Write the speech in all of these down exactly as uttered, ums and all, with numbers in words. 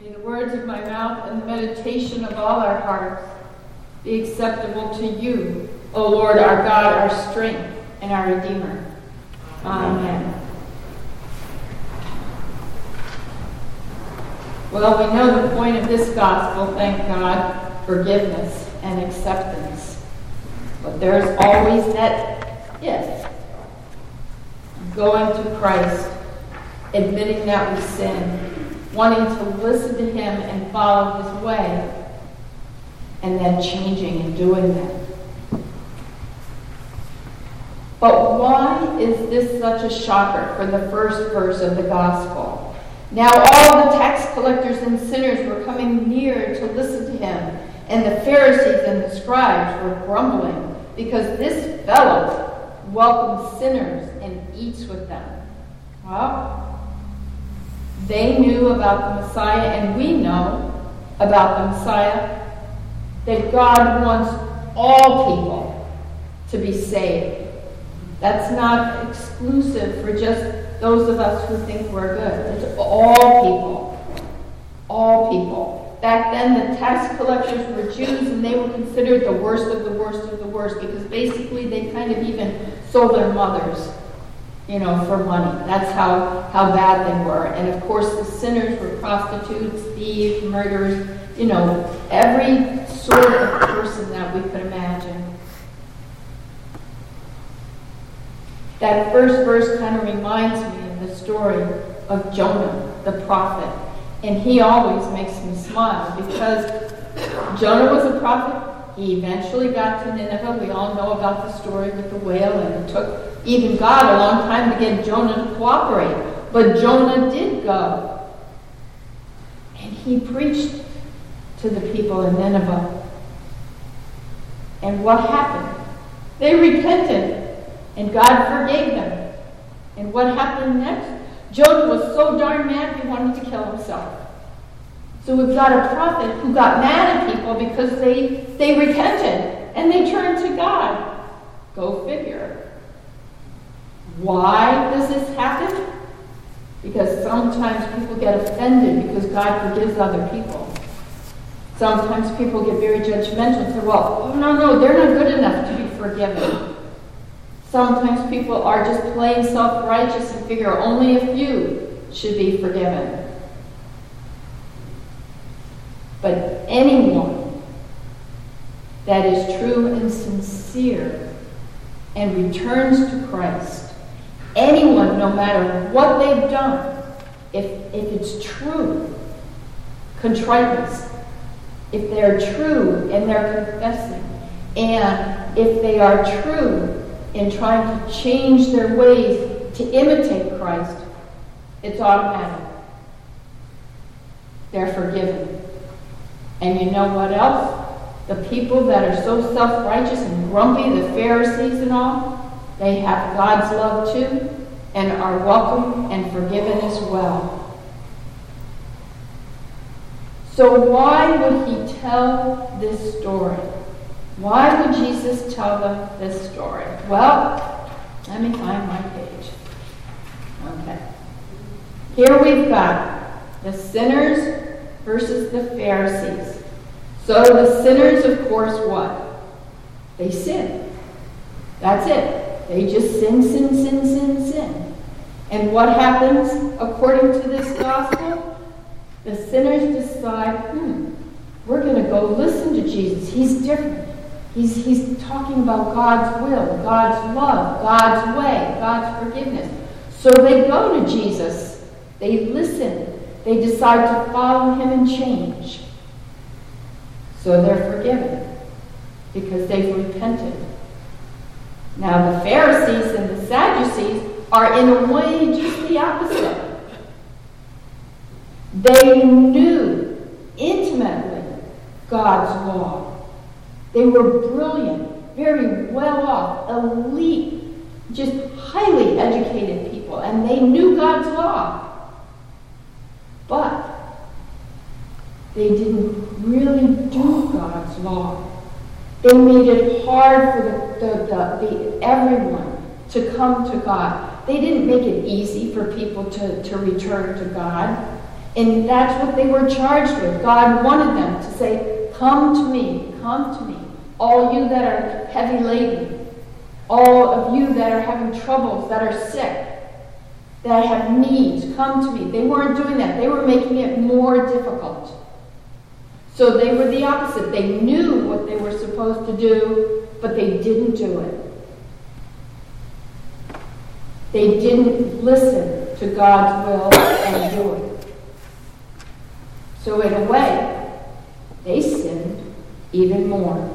May the words of my mouth and the meditation of all our hearts be acceptable to you, O Lord, our God, our strength, and our Redeemer. Amen. Well, we know the point of this gospel, thank God, forgiveness and acceptance. But there's always that if. Going to Christ, admitting that we sin, wanting to listen to him and follow his way, and then changing and doing that. But why is this such a shocker for the first verse of the gospel? Now all the tax collectors and sinners were coming near to listen to him, and the Pharisees and the scribes were grumbling, because this fellow welcomes sinners and eats with them. Well, they knew about the Messiah, and we know about the Messiah, that God wants all people to be saved. That's not exclusive for just those of us who think we're good. It's all people. All people. Back then, the tax collectors were Jews, and they were considered the worst of the worst of the worst, because basically they kind of even sold their mothers, you know, for money. That's how, how bad they were. And of course, the sinners were prostitutes, thieves, murderers, you know, every sort of person that we could imagine. That first verse kind of reminds me of the story of Jonah, the prophet. And he always makes me smile, because Jonah was a prophet. He eventually got to Nineveh. We all know about the story with the whale, and it took even God a long time to get Jonah to cooperate. But Jonah did go. And he preached to the people in Nineveh. And what happened? They repented. And God forgave them. And what happened next? Jonah was so darn mad he wanted to kill himself. So we've got a prophet who got mad at people because they, they repented and they turned to God. Go figure. Why does this happen? Because sometimes people get offended because God forgives other people. Sometimes people get very judgmental and say, well, oh, no, no, they're not good enough to be forgiven. Sometimes people are just plain self-righteous and figure only a few should be forgiven. But anyone that is true and sincere and returns to Christ, anyone, no matter what they've done, if, if it's true, contriteness, if they're true and they're confessing, and if they are true in trying to change their ways to imitate Christ, it's automatic. They're forgiven. And you know what else? The people that are so self-righteous and grumpy, the Pharisees and all, they have God's love too and are welcome and forgiven as well. So why would he tell this story? Why would Jesus tell them this story? Well, let me find my page. Okay. Here we've got the sinners versus the Pharisees. So the sinners, of course, what? They sin. That's it. They just sin, sin, sin, sin, sin. And what happens according to this gospel? The sinners decide, hmm, we're going to go listen to Jesus. He's different. He's, he's talking about God's will, God's love, God's way, God's forgiveness. So they go to Jesus. They listen. They decide to follow him and change. So they're forgiven because they've repented. Now the Pharisees and the Sadducees are in a way just the opposite. They knew intimately God's law. They were brilliant, very well off, elite, just highly educated people, and they knew God's law. But they didn't really do God's law. They made it hard for the, the, the, the everyone to come to God. They didn't make it easy for people to, to return to God. And that's what they were charged with. God wanted them to say, come to me, come to me, all you that are heavy laden, all of you that are having troubles, that are sick, that have needs, come to me. They weren't doing that. They were making it more difficult. So they were the opposite. They knew what they were supposed to do, but they didn't do it. They didn't listen to God's will and do it. So in a way, they sinned even more.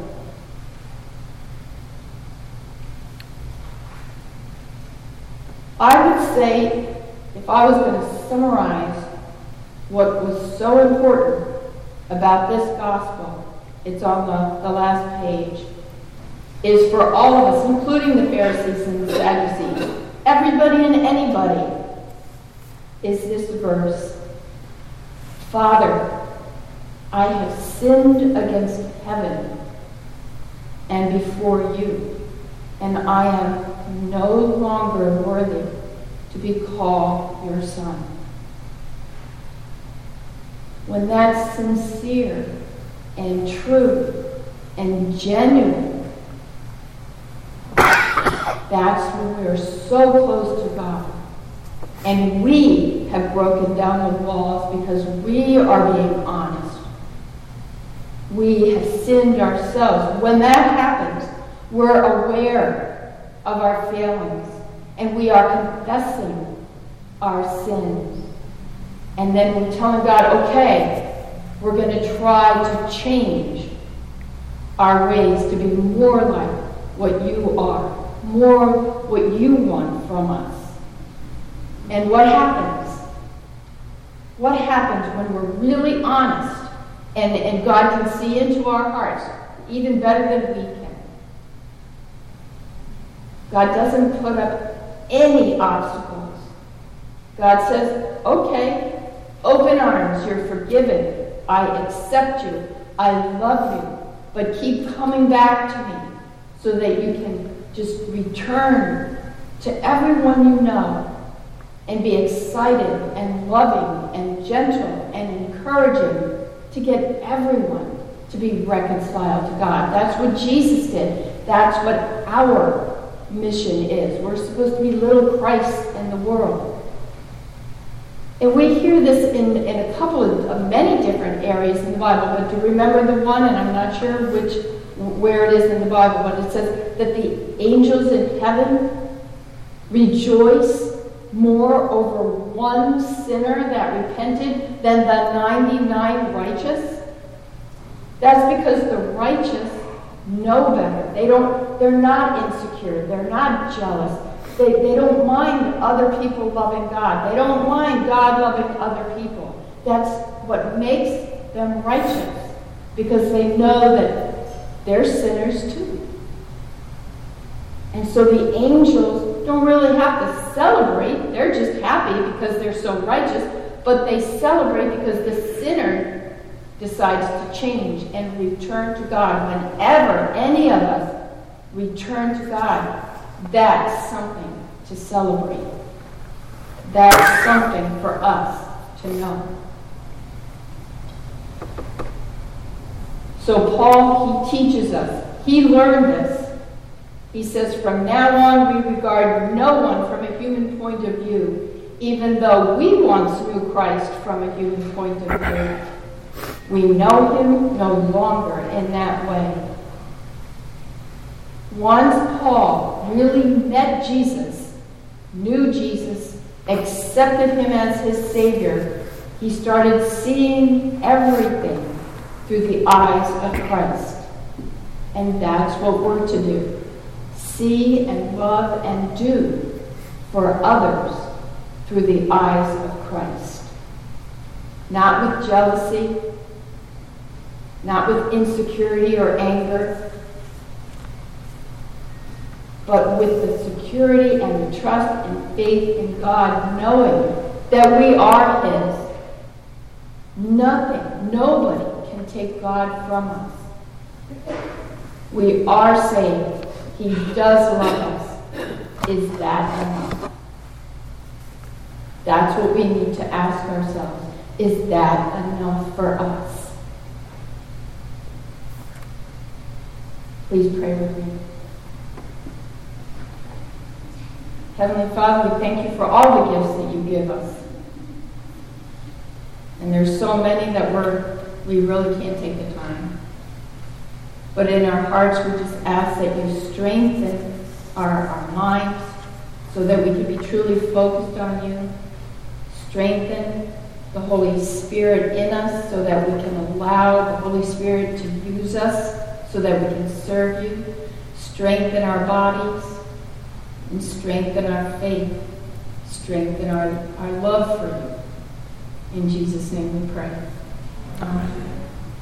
I would say, if I was going to summarize what was so important about this gospel, it's on the, the last page, is for all of us, including the Pharisees and the Sadducees, everybody and anybody, is this verse. Father, I have sinned against heaven and before you, and I am no longer worthy to be called your son. When that's sincere and true and genuine, that's when we're so close to God. And we have broken down the walls because we are being honest. We have sinned ourselves. When that happens, we're aware of our failings and we are confessing our sins. And then we're telling God, okay, we're going to try to change our ways to be more like what you are, more what you want from us. And what happens? What happens when we're really honest and, and God can see into our hearts even better than we can? God doesn't put up any obstacles. God says, okay, open arms, you're forgiven. I accept you. I love you. But keep coming back to me so that you can just return to everyone you know and be excited and loving and gentle and encouraging to get everyone to be reconciled to God. That's what Jesus did. That's what our mission is. We're supposed to be little Christ in the world. And we hear this in, in a couple of, of many different areas in the Bible, but to remember the one, and I'm not sure which where it is in the Bible, but it says that the angels in heaven rejoice more over one sinner that repented than the ninety-nine righteous. That's because the righteous know better. They don't, they're not insecure. They're not jealous. They, they don't mind other people loving God. They don't mind God loving other people. That's what makes them righteous, because they know that they're sinners too. And so the angels don't really have to celebrate. They're just happy because they're so righteous, but they celebrate because the sinner decides to change and return to God. Whenever any of us return to God, that's something to celebrate. That's something for us to know. So Paul, he teaches us. He learned this. He says, from now on we regard no one from a human point of view, even though we once knew Christ from a human point of view. We know him no longer in that way. Once Paul really met Jesus, knew Jesus, accepted him as his Savior, he started seeing everything through the eyes of Christ. And that's what we're to do. See and love and do for others through the eyes of Christ. Not with jealousy, not with insecurity or anger, but with the security and the trust and faith in God, knowing that we are his. Nothing, nobody can take God from us. We are saved. He does love us. Is that enough? That's what we need to ask ourselves. Is that enough for us? Please pray with me. Heavenly Father, we thank you for all the gifts that you give us. And there's so many that we're, we really can't take the time. But in our hearts, we just ask that you strengthen our, our minds so that we can be truly focused on you. Strengthen the Holy Spirit in us so that we can allow the Holy Spirit to use us so that we can serve you. Strengthen our bodies and strengthen our faith. Strengthen our, our love for you. In Jesus' name we pray. Amen.